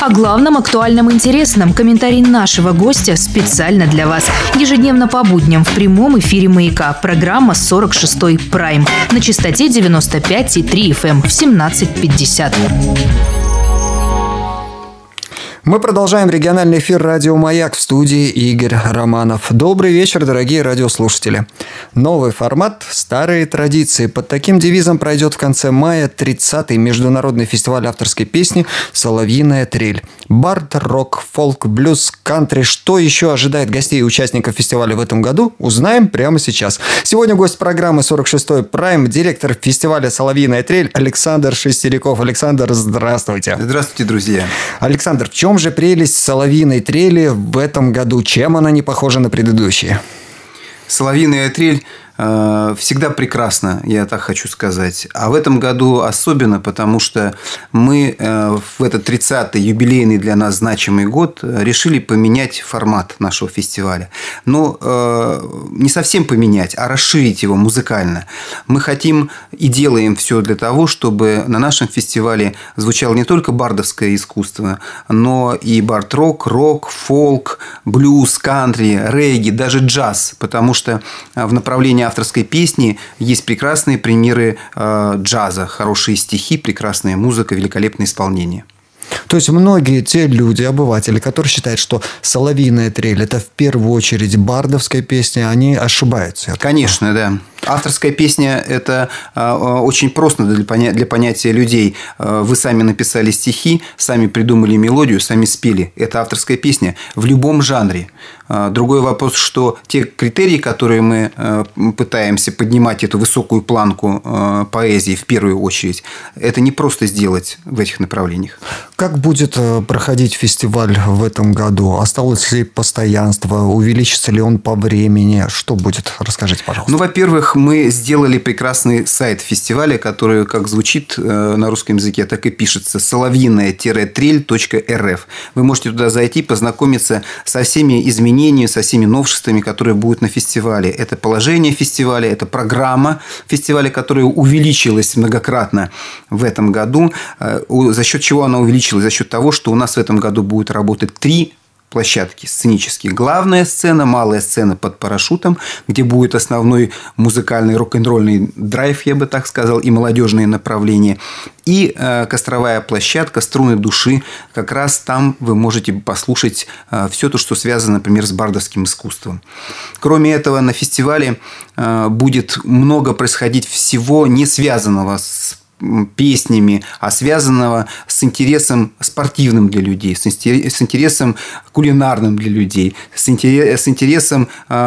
О главном, актуальном, интересном. Комментарий нашего гостя специально для вас. Ежедневно по будням в прямом эфире «Маяка». Программа «46-й Прайм» на частоте 95,3 FM в 17:50. Мы продолжаем региональный эфир радио «Маяк», в студии Игорь Романов. Добрый вечер, дорогие радиослушатели. Новый формат, старые традиции. Под таким девизом пройдет в конце мая 30-й международный фестиваль авторской песни «Соловьиная трель». Бард, рок, фолк, блюз, кантри. Что еще ожидает гостей и участников фестиваля в этом году, узнаем прямо сейчас. Сегодня гость программы «46-й Прайм», директор фестиваля «Соловьиная трель» Александр Шестеряков. Александр, здравствуйте. Здравствуйте, друзья. Александр, в чем же прелесть соловьиной трели в этом году? Чем она не похожа на предыдущие? Соловьиная трель всегда прекрасна, я так хочу сказать. А в этом году особенно, потому что мы в этот 30-й юбилейный для нас значимый год решили поменять формат нашего фестиваля. Но не совсем поменять, а расширить его музыкально. Мы хотим и делаем все для того, чтобы на нашем фестивале звучало не только бардовское искусство, но и бард-рок, рок, фолк, блюз, кантри, регги, даже джаз. Потому что в направлении авторской песни есть прекрасные примеры джаза, хорошие стихи, прекрасная музыка, великолепное исполнение. То есть многие те люди, обыватели, которые считают, что соловьиная трель – это в первую очередь бардовская песня, они ошибаются. Конечно, да. Авторская песня – это очень просто для понятия людей. Вы сами написали стихи, сами придумали мелодию, сами спели. Это авторская песня в любом жанре. Другой вопрос, что те критерии, которые мы пытаемся поднимать, эту высокую планку поэзии в первую очередь, это не просто сделать в этих направлениях. Как будет проходить фестиваль в этом году? Осталось ли постоянство? Увеличится ли он по времени? Что будет? Расскажите, пожалуйста. Ну, во-первых, мы сделали прекрасный сайт фестиваля, который как звучит на русском языке, так и пишется: соловьиная-трель.рф. Вы можете туда зайти, познакомиться со всеми изменениями, со всеми новшествами, которые будут на фестивале. Это положение фестиваля, это программа фестиваля, которая увеличилась многократно в этом году. За счет чего она увеличилась? За счет того, что у нас в этом году будет работать 3 площадки сценические. Главная сцена, малая сцена под парашютом, где будет основной музыкальный рок-н-ролльный драйв, я бы так сказал, и молодежные направления. И костровая площадка «Струны души». Как раз там вы можете послушать все то, что связано, например, с бардовским искусством. Кроме этого, на фестивале будет много происходить всего не связанного с песнями, а связанного с интересом спортивным для людей, с интересом кулинарным для людей, с интересом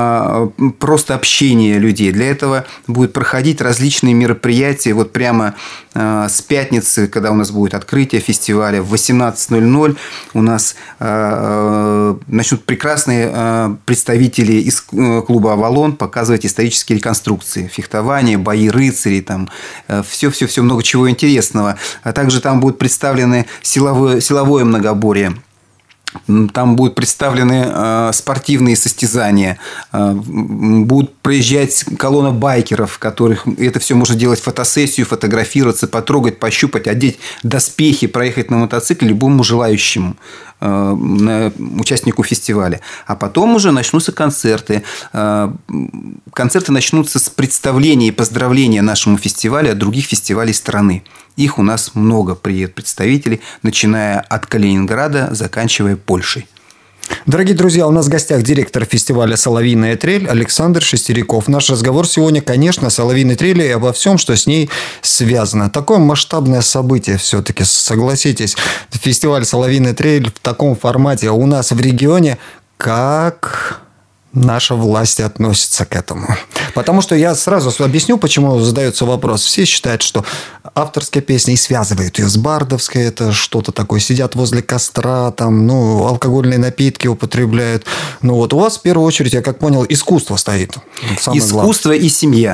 просто общения людей. Для этого будут проходить различные мероприятия. Вот прямо с пятницы, когда у нас будет открытие фестиваля, в 18:00 у нас начнут прекрасные представители из клуба «Авалон» показывать исторические реконструкции, фехтование, бои рыцарей, там все много чего интересного. А также там будут представлены силовое многоборье. Там будут представлены спортивные состязания, будут проезжать колонна байкеров, которых это все можно делать фотосессию, фотографироваться, потрогать, пощупать, одеть доспехи, проехать на мотоцикле любому желающему участнику фестиваля. А потом уже начнутся концерты. Концерты начнутся с представления и поздравления нашему фестивалю от других фестивалей страны. Их у нас много приедет представителей, начиная от Калининграда, заканчивая Польшей. Дорогие друзья, у нас в гостях директор фестиваля «Соловьиная трель» Александр Шестеряков. Наш разговор сегодня, конечно, о соловьиной трели и обо всем, что с ней связано. Такое масштабное событие все-таки, согласитесь. Фестиваль «Соловьиная трель» в таком формате у нас в регионе. Как наша власть относится к этому? Потому что я сразу объясню, почему задается вопрос. Все считают, что авторская песня и связывают ее с бардовской. Это что-то такое. Сидят возле костра, там, алкогольные напитки употребляют. Вот у вас, в первую очередь, я как понял, искусство стоит. Искусство и семья.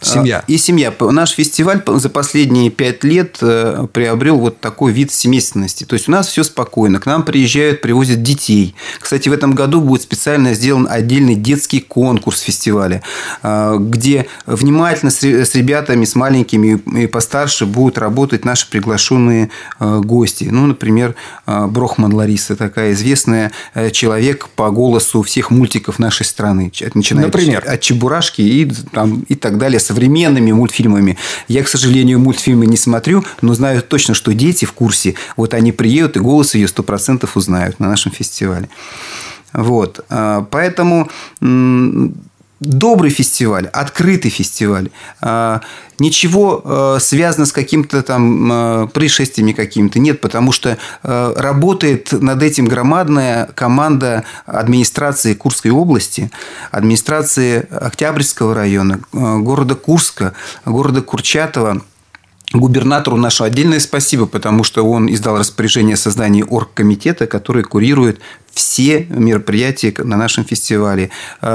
Семья. И семья. Наш фестиваль за последние 5 лет приобрел вот такой вид семейственности. То есть, у нас все спокойно. К нам приезжают, привозят детей. Кстати, в этом году будет специально сделан отдельный детский конкурс фестиваля, где внимательно с ребятами, с маленькими и постарше будут работать наши приглашенные гости. Ну, например, Брохман Лариса, такая известная человек по голосу всех мультиков нашей страны. Начиная от Чебурашки и так далее, современными мультфильмами. Я, к сожалению, мультфильмы не смотрю, но знаю точно, что дети в курсе. Вот они приедут и голос ее 100% узнают на нашем фестивале. Вот. Поэтому добрый фестиваль, открытый фестиваль. Ничего связано с какими-то там происшествиями какими-то нет, потому что работает над этим громадная команда администрации Курской области, администрации Октябрьского района, города Курска, города Курчатова. Губернатору наше отдельное спасибо, потому что он издал распоряжение о создании оргкомитета, который курирует все мероприятия на нашем фестивале.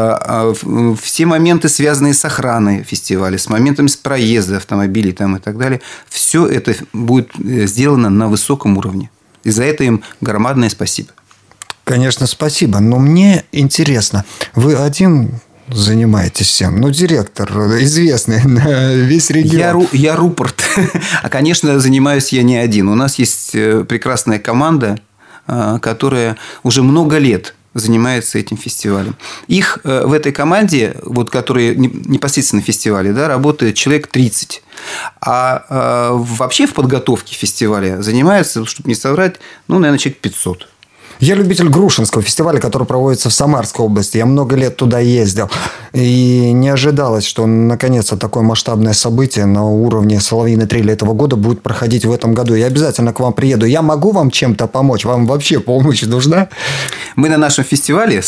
Все моменты, связанные с охраной фестиваля, с моментами с проезда автомобилей там, и так далее. Все это будет сделано на высоком уровне. И за это им громадное спасибо. Конечно, спасибо. Но мне интересно, вы один занимаетесь всем? Ну, директор известный на весь регион. Я рупорт. А, конечно, занимаюсь я не один. У нас есть прекрасная команда, которая уже много лет занимается этим фестивалем. Их в этой команде, вот, которые непосредственно в фестивале, да, работает человек 30. А вообще в подготовке фестиваля занимается, чтобы не соврать, ну, наверное, человек 500. Я любитель Грушинского фестиваля, который проводится в Самарской области. Я много лет туда ездил. И не ожидалось, что наконец-то такое масштабное событие на уровне «Соловьиной трели» этого года будет проходить в этом году. Я обязательно к вам приеду. Я могу вам чем-то помочь? Вам вообще помощь нужна? Мы на нашем фестивале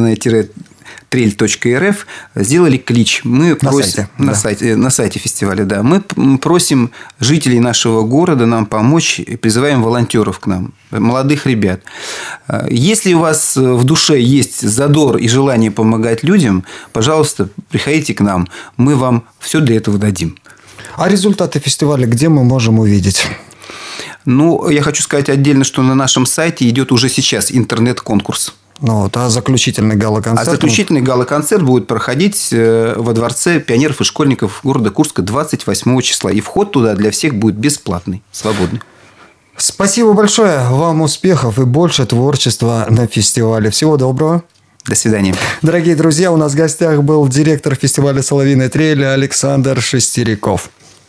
«Соловьиная-трель.рф» сделали клич. Мы просим, на сайте фестиваля, да. Мы просим жителей нашего города нам помочь и призываем волонтеров к нам, молодых ребят. Если у вас в душе есть задор и желание помогать людям, пожалуйста, приходите к нам. Мы вам все для этого дадим. А результаты фестиваля где мы можем увидеть? Ну, я хочу сказать отдельно, что на нашем сайте идет уже сейчас интернет-конкурс. Ну, вот, а заключительный гала-концерт? А заключительный гала-концерт будет проходить во Дворце пионеров и школьников города Курска 28 числа. И вход туда для всех будет бесплатный, свободный. Спасибо большое. Вам успехов и больше творчества на фестивале. Всего доброго. До свидания. Дорогие друзья, у нас в гостях был директор фестиваля «Соловьиная трель» Александр Шестеряков.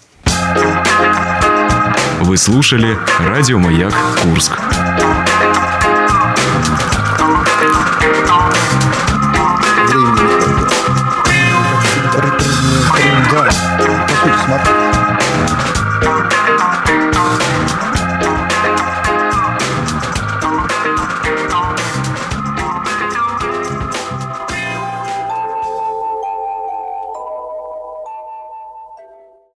Вы слушали «Радио Маяк Курск». Да, по сути, смотри.